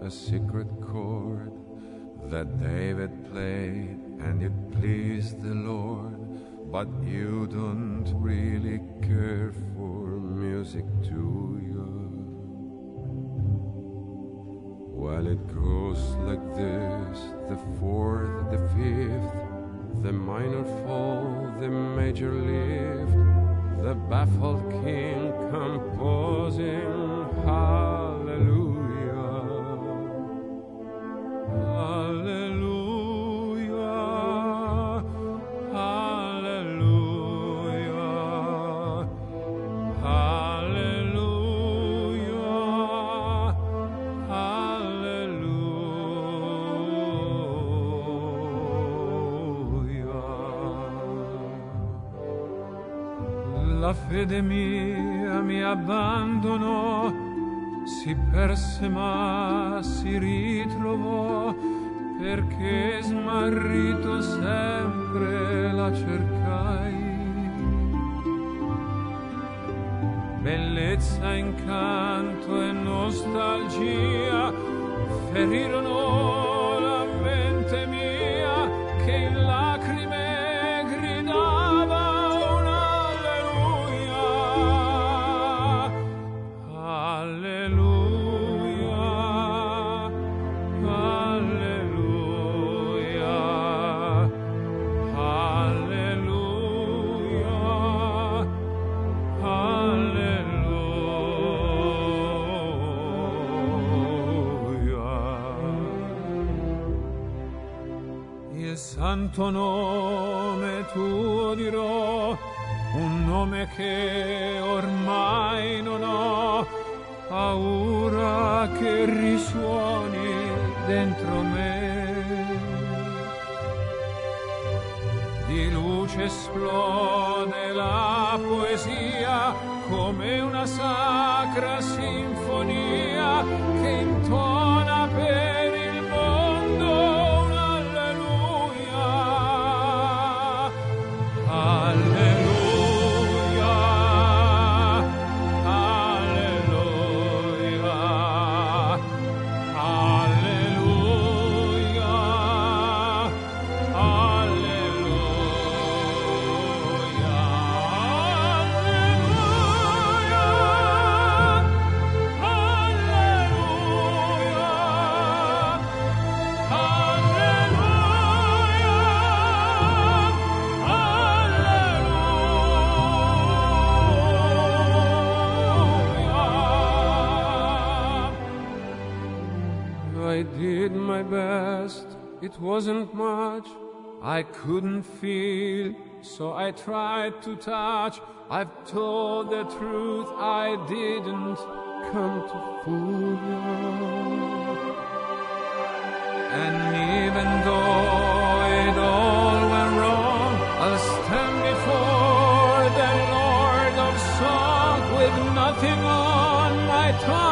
a secret chord that David played, and it pleased the Lord. But you don't really care for music, do you? Well, it goes like this: the fourth, the fifth, the minor fall, the major lift, the baffled king composing hallelujah, hallelujah, hallelujah, hallelujah, hallelujah. La fede mia mi abbandonò, si perse ma si ritrovò, perché smarrito sempre la cercai. Bellezza, incanto e nostalgia ferirono la mente mia, che in lacrime gridava un alleluia, alleluia, alleluia, alleluia, alleluia. Il santo nome tuo dirò, un nome che ormai non ho, paura che risuoni dentro me. Di luce esplode la poesia come una sacra sinfonia che intona per il mondo un alleluia, alleluia, alleluia, alleluia, I did my best, it wasn't much, I couldn't feel, so I tried to touch. I've told the truth, I didn't come to fool you. And even though it all went wrong, I'll stand before the Lord of Song with nothing on my tongue.